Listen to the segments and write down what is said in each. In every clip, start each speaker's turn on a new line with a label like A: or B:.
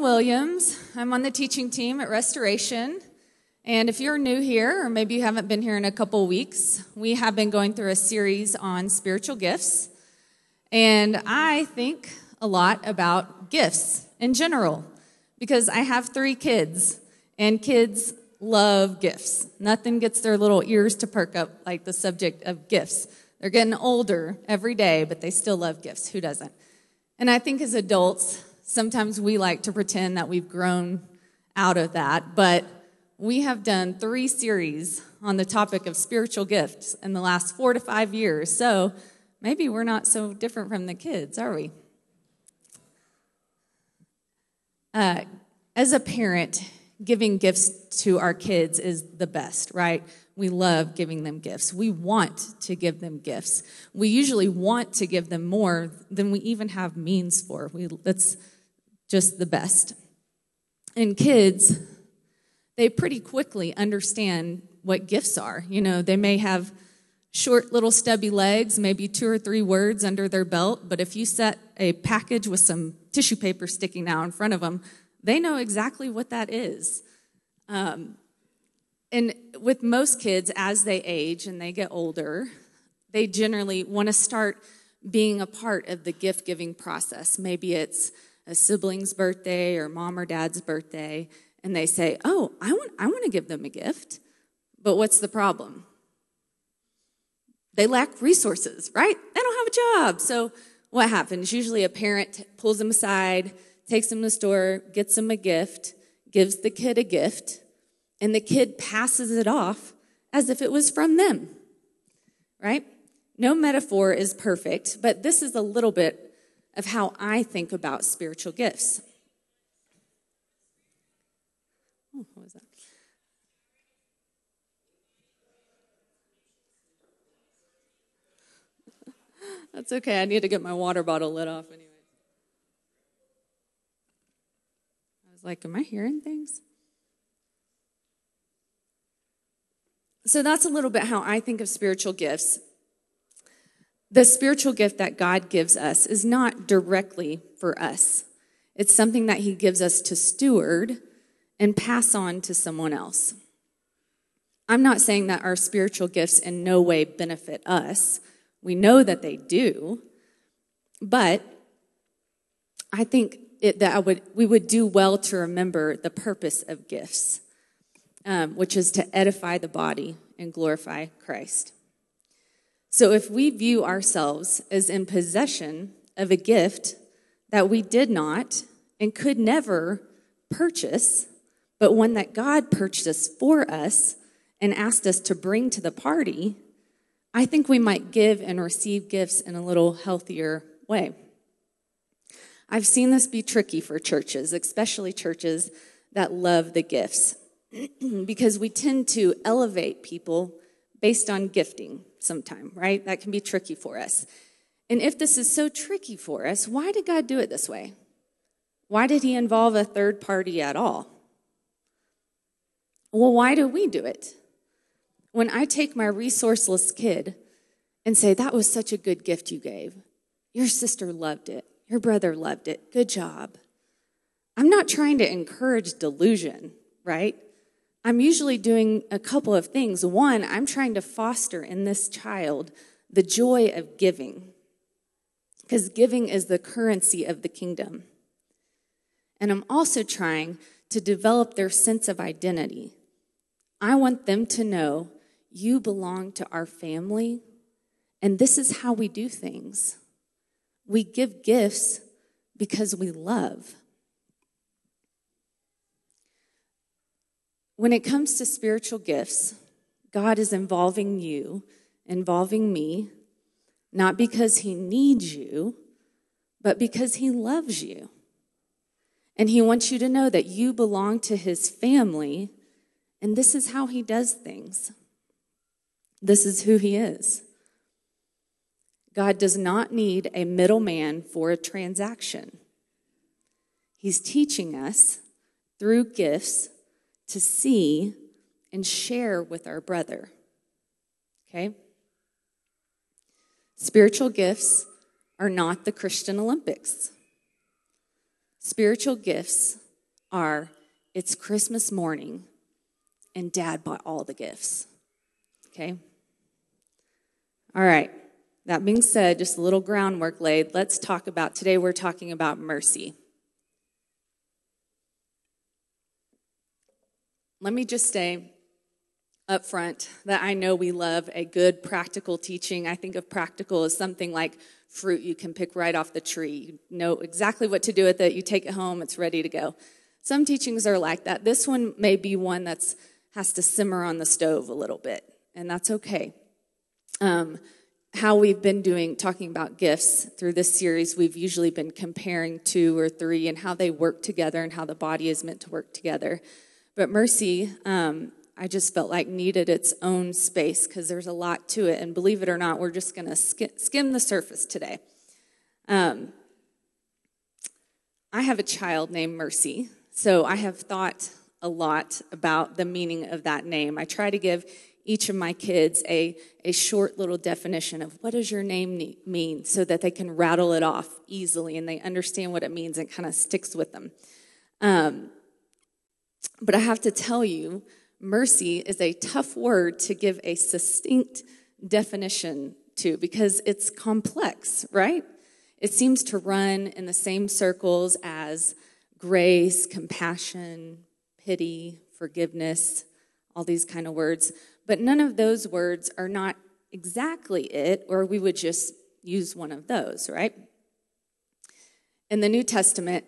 A: Lynn Williams. I'm on the teaching team at Restoration. And if you're new here, or maybe you haven't been here in a couple weeks, we have been going through a series on spiritual gifts. And I think a lot about gifts in general, because I have 3 kids, and kids love gifts. Nothing gets their little ears to perk up like the subject of gifts. They're getting older every day, but they still love gifts. Who doesn't? And I think as adults, sometimes we like to pretend that we've grown out of that, but we have done 3 series on the topic of spiritual gifts in the last 4 to 5 years, so maybe we're not so different from the kids, are we? As a parent, giving gifts to our kids is the best, right? We love giving them gifts. We want to give them gifts. We usually want to give them more than we even have means for. That's just the best. And kids, they pretty quickly understand what gifts are. You know, they may have short little stubby legs, maybe 2 or 3 words under their belt, but if you set a package with some tissue paper sticking out in front of them, they know exactly what that is. And with most kids, as they age and they get older, they generally want to start being a part of the gift-giving process. Maybe it's a sibling's birthday or mom or dad's birthday, and they say, oh, I want to give them a gift. But what's the problem? They lack resources, right? They don't have a job. So what happens? Usually a parent pulls them aside, takes them to the store, gets them a gift, gives the kid a gift, and the kid passes it off as if it was from them, right? No metaphor is perfect, but this is a little bit of how I think about spiritual gifts. Oh, what was that? That's okay. I need to get my water bottle lid off anyway. I was like, am I hearing things? So that's a little bit how I think of spiritual gifts. The spiritual gift that God gives us is not directly for us. It's something that he gives us to steward and pass on to someone else. I'm not saying that our spiritual gifts in no way benefit us. We know that they do, but I think we would do well to remember the purpose of gifts, which is to edify the body and glorify Christ. So if we view ourselves as in possession of a gift that we did not and could never purchase, but one that God purchased for us and asked us to bring to the party, I think we might give and receive gifts in a little healthier way. I've seen this be tricky for churches, especially churches that love the gifts, because we tend to elevate people based on gifting sometime, right? That can be tricky for us. And if this is so tricky for us, why did God do it this way? Why did he involve a third party at all? Well, why do we do it? When I take my resourceless kid and say, that was such a good gift you gave. Your sister loved it. Your brother loved it. Good job. I'm not trying to encourage delusion, right? I'm usually doing a couple of things. One, I'm trying to foster in this child the joy of giving, because giving is the currency of the kingdom. And I'm also trying to develop their sense of identity. I want them to know you belong to our family, and this is how we do things. We give gifts because we love. When it comes to spiritual gifts, God is involving you, involving me, not because he needs you, but because he loves you. And he wants you to know that you belong to his family, and this is how he does things. This is who he is. God does not need a middleman for a transaction. He's teaching us through gifts to see and share with our brother. Okay? Spiritual gifts are not the Christian Olympics. Spiritual gifts are, it's Christmas morning, and Dad bought all the gifts. Okay? All right. That being said, just a little groundwork laid. Let's talk about, today we're talking about mercy. Let me just say up front that I know we love a good practical teaching. I think of practical as something like fruit you can pick right off the tree. You know exactly what to do with it. You take it home, it's ready to go. Some teachings are like that. This one may be one that's has to simmer on the stove a little bit, and that's okay. How we've been talking about gifts through this series, we've usually been comparing 2 or 3 and how they work together and how the body is meant to work together. But mercy, I just felt like needed its own space because there's a lot to it. And believe it or not, we're just going to skim the surface today. I have a child named Mercy, so I have thought a lot about the meaning of that name. I try to give each of my kids a short little definition of what does your name mean so that they can rattle it off easily and they understand what it means and kind of sticks with them. But I have to tell you, mercy is a tough word to give a succinct definition to because it's complex, right? It seems to run in the same circles as grace, compassion, pity, forgiveness, all these kind of words. But none of those words are not exactly it, or we would just use one of those, right? In the New Testament,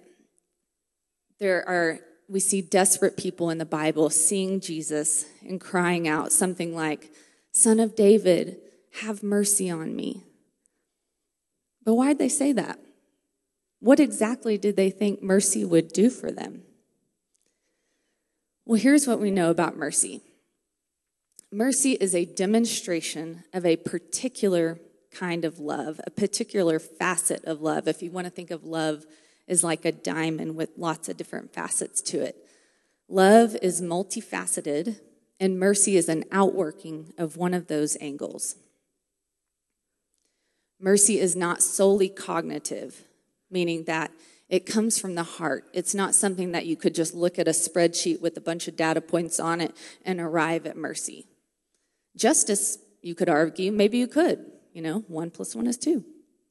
A: we see desperate people in the Bible seeing Jesus and crying out something like, "Son of David, have mercy on me." But why'd they say that? What exactly did they think mercy would do for them? Well, here's what we know about mercy. Mercy is a demonstration of a particular kind of love, a particular facet of love. If you want to think of love as like a diamond with lots of different facets to it. Love is multifaceted, and mercy is an outworking of one of those angles. Mercy is not solely cognitive, meaning that it comes from the heart. It's not something that you could just look at a spreadsheet with a bunch of data points on it and arrive at mercy. Justice, you could argue, maybe you could. 1 + 1 is 2.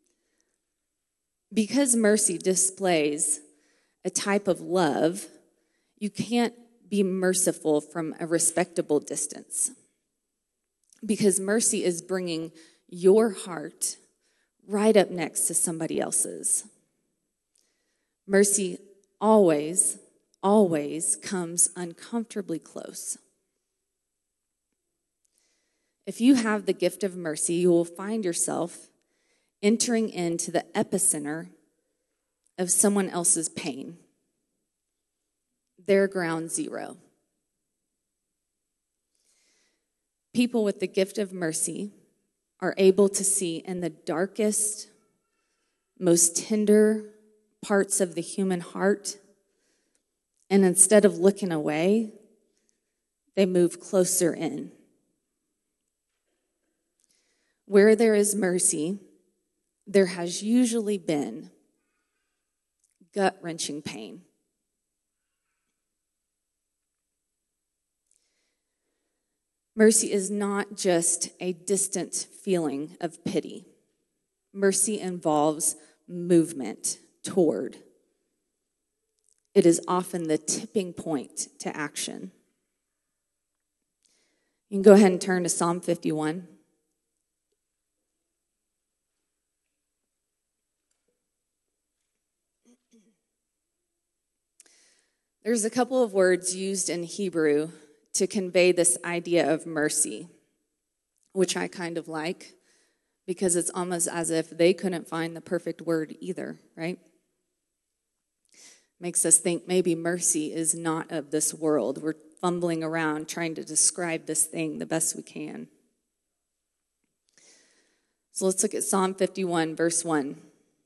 A: Because mercy displays a type of love, you can't be merciful from a respectable distance. Because mercy is bringing your heart right up next to somebody else's. Mercy always, always comes uncomfortably close. If you have the gift of mercy, you will find yourself entering into the epicenter of someone else's pain, their ground zero. People with the gift of mercy are able to see in the darkest, most tender parts of the human heart, and instead of looking away, they move closer in. Where there is mercy, there has usually been gut-wrenching pain. Mercy is not just a distant feeling of pity. Mercy involves movement toward. It is often the tipping point to action. You can go ahead and turn to Psalm 51. There's a couple of words used in Hebrew to convey this idea of mercy, which I kind of like, because it's almost as if they couldn't find the perfect word either, right? Makes us think maybe mercy is not of this world. We're fumbling around trying to describe this thing the best we can. So let's look at Psalm 51, verse 1. It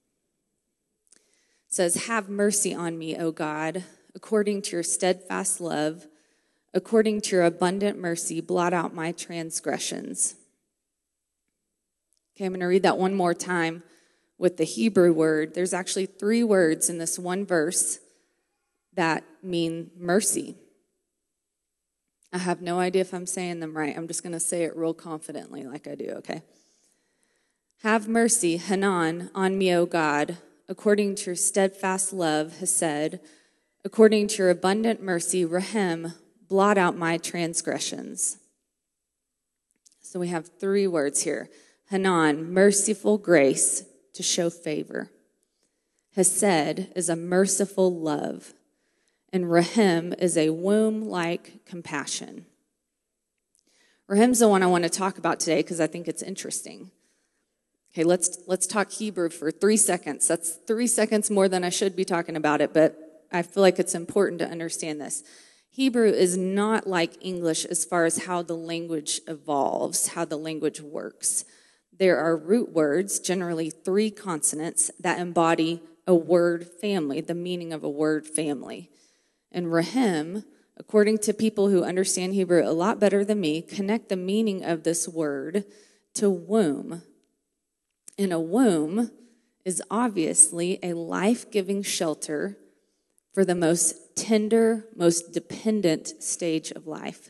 A: says, "Have mercy on me, O God, according to your steadfast love, according to your abundant mercy, blot out my transgressions." Okay, I'm going to read that one more time with the Hebrew word. There's actually 3 words in this one verse that mean mercy. I have no idea if I'm saying them right. I'm just going to say it real confidently like I do, okay? Have mercy, Hanan, on me, O God, according to your steadfast love, Hesed, according to your abundant mercy, Rahem, blot out my transgressions. So we have three words here. Hanan, merciful grace to show favor. Hesed is a merciful love. And Rahem is a womb-like compassion. Rahem's the one I want to talk about today because I think it's interesting. Okay, let's talk Hebrew for 3 seconds. That's 3 seconds more than I should be talking about it, but I feel like it's important to understand this. Hebrew is not like English as far as how the language evolves, how the language works. There are root words, generally 3 consonants, that embody a word family, the meaning of a word family. And Rahem, according to people who understand Hebrew a lot better than me, connect the meaning of this word to womb. And a womb is obviously a life-giving shelter for the most tender, most dependent stage of life.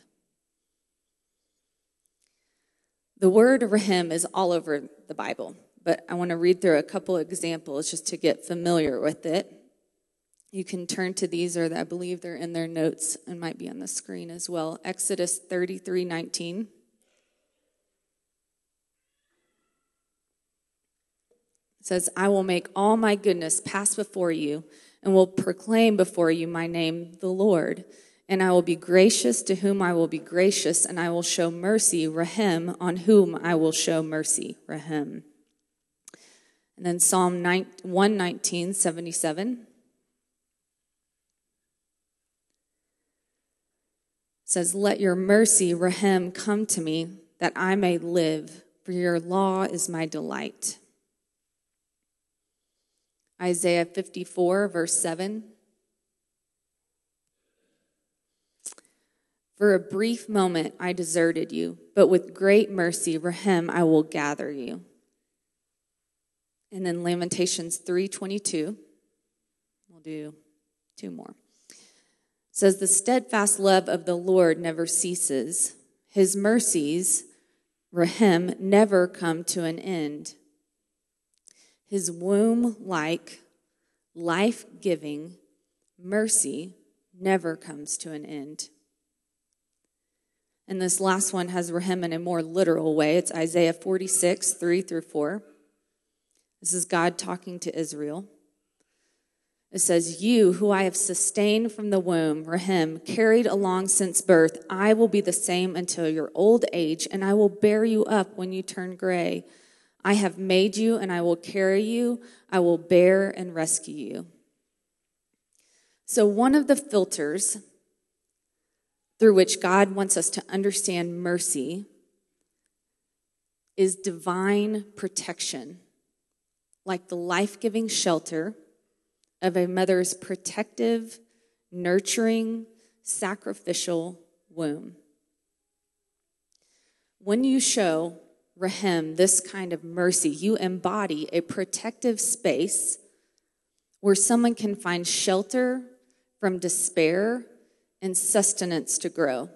A: The word Rahem is all over the Bible, but I want to read through a couple examples just to get familiar with it. You can turn to these, or I believe they're in their notes and might be on the screen as well. Exodus 33:19. It says, I will make all my goodness pass before you and will proclaim before you my name, the Lord. And I will be gracious to whom I will be gracious, and I will show mercy, Rahem, on whom I will show mercy, Rahem. And then Psalm 119:77 says, let your mercy, Rahem, come to me, that I may live, for your law is my delight. Isaiah 54, verse 7. For a brief moment I deserted you, but with great mercy, Rahem, I will gather you. And then Lamentations 3:22. We'll do 2 more. It says, the steadfast love of the Lord never ceases. His mercies, Rahem, never come to an end. His womb-like, life-giving mercy never comes to an end. And this last one has Rahem in a more literal way. It's Isaiah 46, 3-4. This is God talking to Israel. It says, you who I have sustained from the womb, Rahem, carried along since birth, I will be the same until your old age, and I will bear you up when you turn gray. I have made you, and I will carry you. I will bear and rescue you. So one of the filters through which God wants us to understand mercy is divine protection, like the life-giving shelter of a mother's protective, nurturing, sacrificial womb. When you show Rahem this kind of mercy, you embody a protective space where someone can find shelter from despair and sustenance to grow.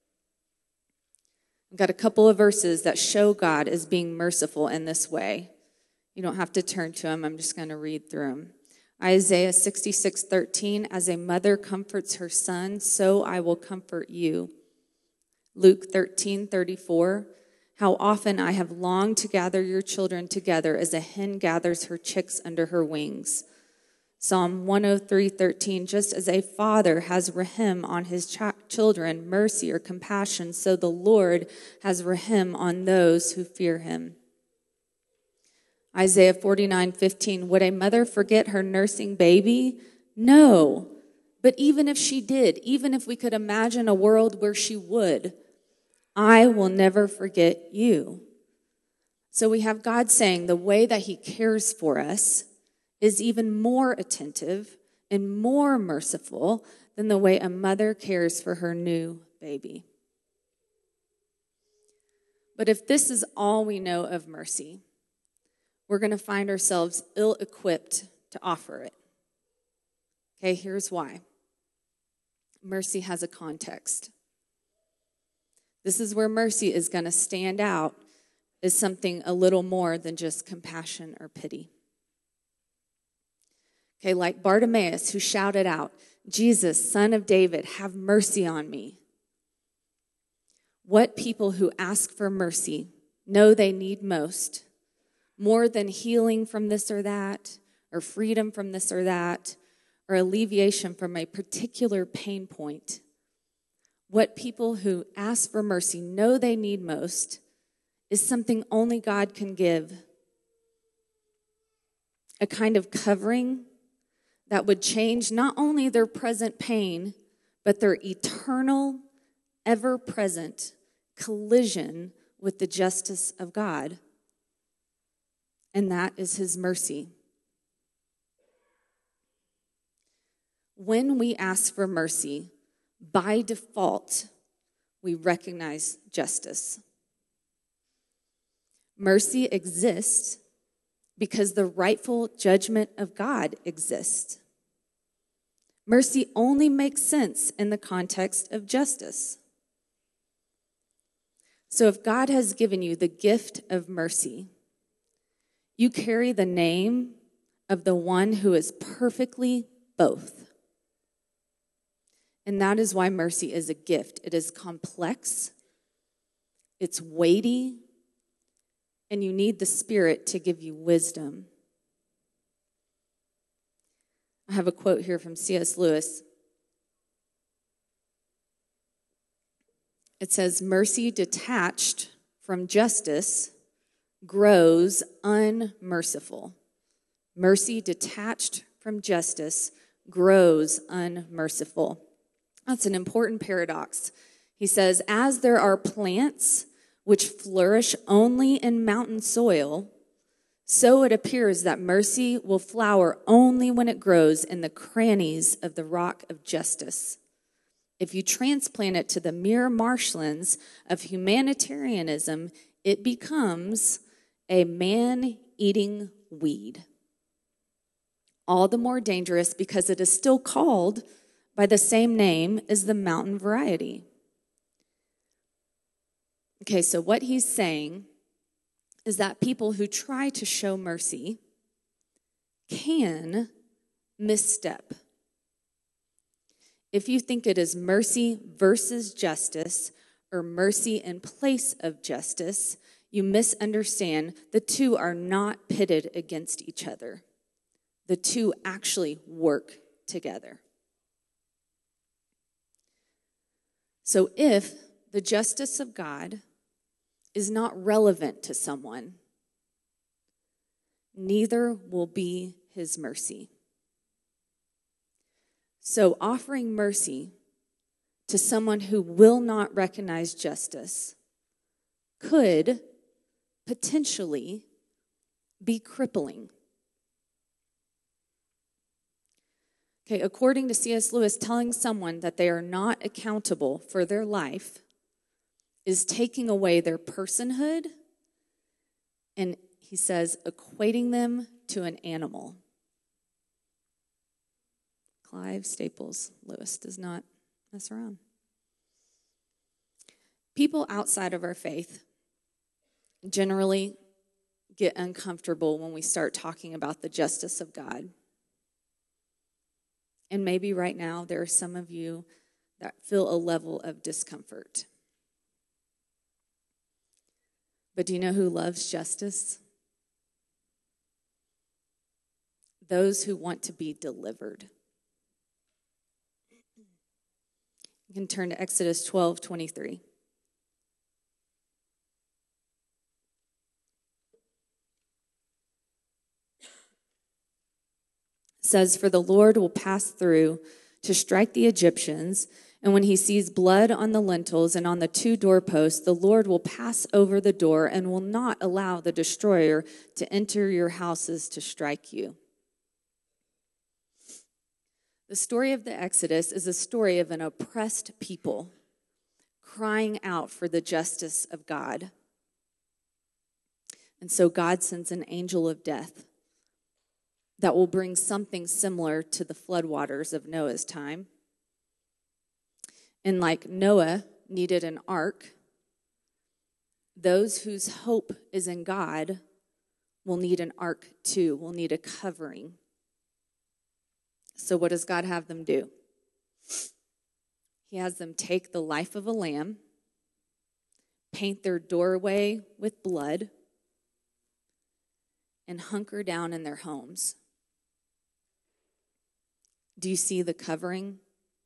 A: I've got a couple of verses that show God as being merciful in this way. You don't have to turn to them. I'm just going to read through them. Isaiah 66:13, as a mother comforts her son, so I will comfort you. Luke 13:34, how often I have longed to gather your children together as a hen gathers her chicks under her wings. Psalm 103:13, just as a father has Rahem on his children, mercy or compassion, so the Lord has Rahem on those who fear him. Isaiah 49:15, would a mother forget her nursing baby? No. But even if she did, even if we could imagine a world where she would, I will never forget you. So we have God saying the way that he cares for us is even more attentive and more merciful than the way a mother cares for her new baby. But if this is all we know of mercy, we're going to find ourselves ill-equipped to offer it. Okay, here's why. mercy has a context. This is where mercy is going to stand out as something a little more than just compassion or pity. Okay, like Bartimaeus, who shouted out, "Jesus, Son of David, have mercy on me." What people who ask for mercy know they need most, more than healing from this or that, or freedom from this or that, or alleviation from a particular pain point. What people who ask for mercy know they need most is something only God can give. A kind of covering that would change not only their present pain, but their eternal, ever-present collision with the justice of God. And that is his mercy. When we ask for mercy, by default, we recognize justice. Mercy exists because the rightful judgment of God exists. Mercy only makes sense in the context of justice. So if God has given you the gift of mercy, you carry the name of the one who is perfectly both. And that is why mercy is a gift. It is complex, it's weighty, and you need the Spirit to give you wisdom. I have a quote here from C.S. Lewis. It says, "Mercy detached from justice grows unmerciful." Mercy detached from justice grows unmerciful. That's an important paradox. He says, as there are plants which flourish only in mountain soil, so it appears that mercy will flower only when it grows in the crannies of the rock of justice. If you transplant it to the mere marshlands of humanitarianism, it becomes a man-eating weed. All the more dangerous because it is still called by the same name as the mountain variety. Okay, so what he's saying is that people who try to show mercy can misstep. If you think it is mercy versus justice or mercy in place of justice, you misunderstand. The two are not pitted against each other. The two actually work together. So if the justice of God is not relevant to someone, neither will be his mercy. So offering mercy to someone who will not recognize justice could potentially be crippling. Okay, according to C.S. Lewis, telling someone that they are not accountable for their life is taking away their personhood, and he says, equating them to an animal. Clive Staples Lewis does not mess around. People outside of our faith generally get uncomfortable when we start talking about the justice of God. And maybe right now there are some of you that feel a level of discomfort. But do you know who loves justice? Those who want to be delivered. You can turn to Exodus 12:23. Says, "For the Lord will pass through to strike the Egyptians, and when he sees blood on the lintels and on the two doorposts, the Lord will pass over the door and will not allow the destroyer to enter your houses to strike you." The story of the Exodus is a story of an oppressed people crying out for the justice of God. And so God sends an angel of death that will bring something similar to the floodwaters of Noah's time. And like Noah needed an ark, those whose hope is in God will need an ark too, will need a covering. So what does God have them do? He has them take the life of a lamb, paint their doorway with blood, and hunker down in their homes. Do you see the covering?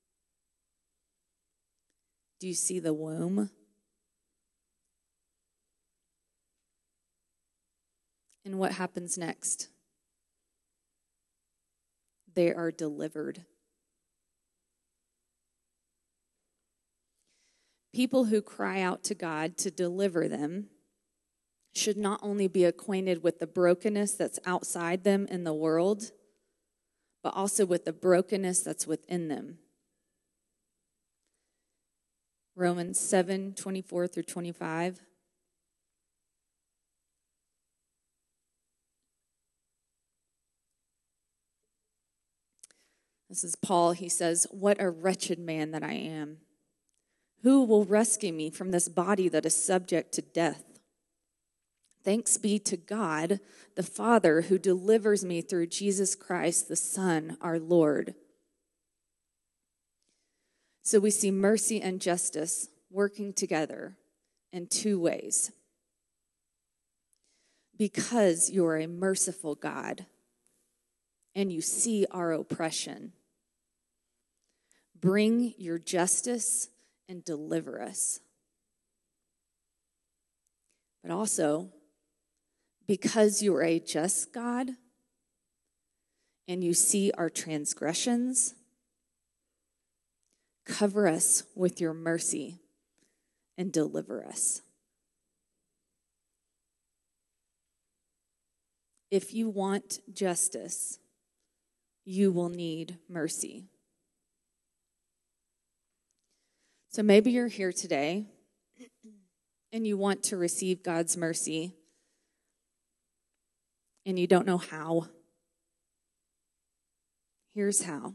A: Do you see the womb? And what happens next? They are delivered. People who cry out to God to deliver them should not only be acquainted with the brokenness that's outside them in the world, but also with the brokenness that's within them. Romans 7:24-25. This is Paul. He says, "What a wretched man that I am. Who will rescue me from this body that is subject to death? Thanks be to God, the Father, who delivers me through Jesus Christ, the Son, our Lord." So we see mercy and justice working together in two ways. Because you are a merciful God and you see our oppression, bring your justice and deliver us. But also, because you are a just God and you see our transgressions, cover us with your mercy and deliver us. If you want justice, you will need mercy. So maybe you're here today and you want to receive God's mercy and you don't know how. Here's how.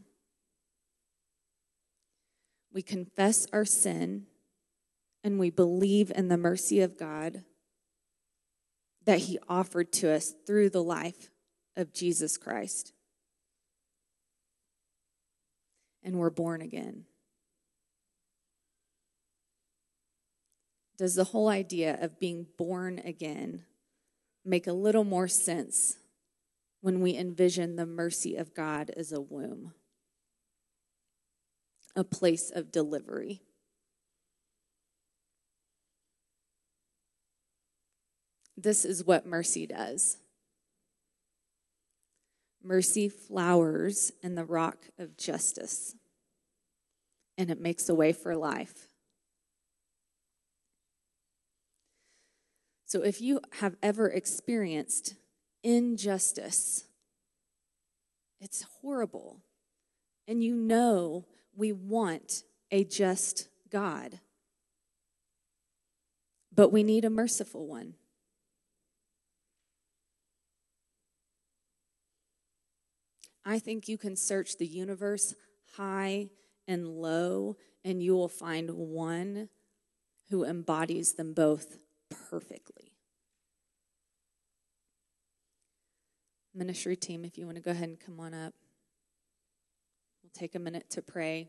A: We confess our sin and we believe in the mercy of God that he offered to us through the life of Jesus Christ. And we're born again. Does the whole idea of being born again make a little more sense when we envision the mercy of God as a womb, a place of delivery? This is what mercy does. Mercy flowers in the rock of justice, and it makes a way for life. So if you have ever experienced injustice, it's horrible. And you know we want a just God. But we need a merciful one. I think you can search the universe high and low, and you will find one who embodies them both perfectly. Ministry team, if you want to go ahead and come on up. We'll take a minute to pray.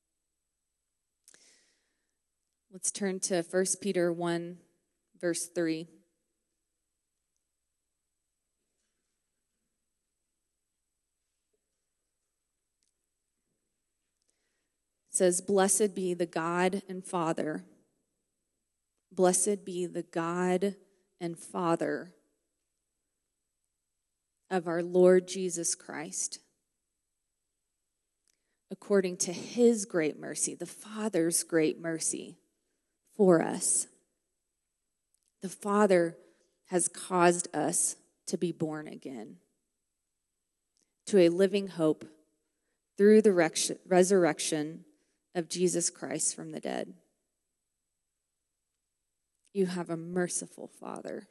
A: Let's turn to 1 Peter 1, verse 3. It says, "Blessed be the God and Father. Blessed be the God and Father of our Lord Jesus Christ. According to his great mercy," the Father's great mercy for us. The Father has caused us to be born again to a living hope through the resurrection of Jesus Christ from the dead. You have a merciful Father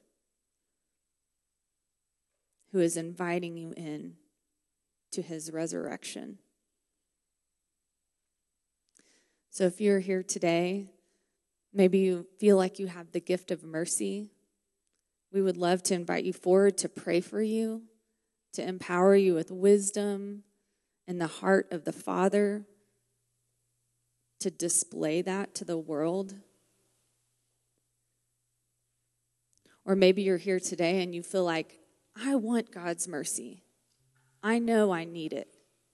A: who is inviting you in to his resurrection. So if you're here today, maybe you feel like you have the gift of mercy, we would love to invite you forward to pray for you, to empower you with wisdom and the heart of the Father, to display that to the world. Or maybe you're here today and you feel like, I want God's mercy. I know I need it.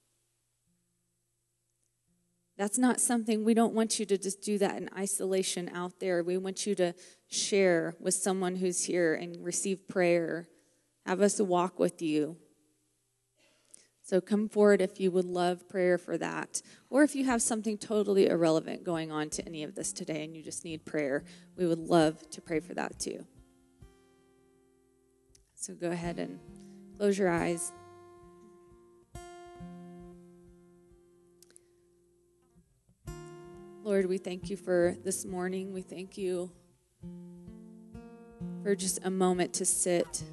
A: That's not something, we don't want you to just do that in isolation out there. We want you to share with someone who's here and receive prayer. Have us walk with you. So come forward if you would love prayer for that. Or if you have something totally irrelevant going on to any of this today and you just need prayer, we would love to pray for that too. So go ahead and close your eyes. Lord, we thank you for this morning. We thank you for just a moment to sit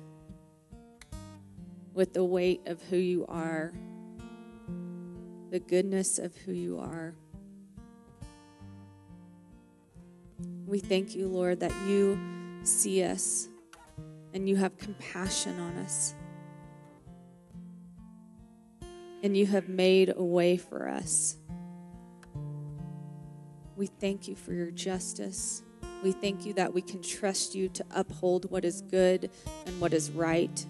A: with the weight of who you are, the goodness of who you are. We thank you, Lord, that you see us and you have compassion on us. And you have made a way for us. We thank you for your justice. We thank you that we can trust you to uphold what is good and what is right.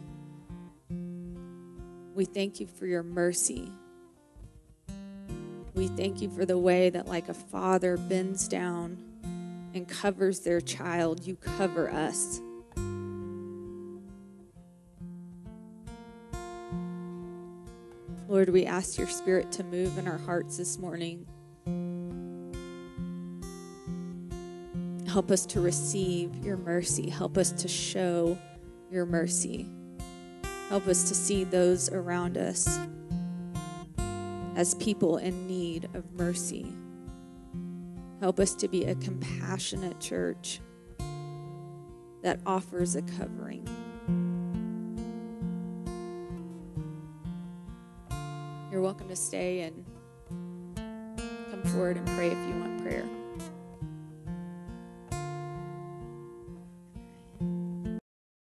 A: We thank you for your mercy. We thank you for the way that like a father bends down and covers their child, you cover us. Lord, we ask your Spirit to move in our hearts this morning. Help us to receive your mercy. Help us to show your mercy. Help us to see those around us as people in need of mercy. Help us to be a compassionate church that offers a covering. You're welcome to stay and come forward and pray if you want prayer.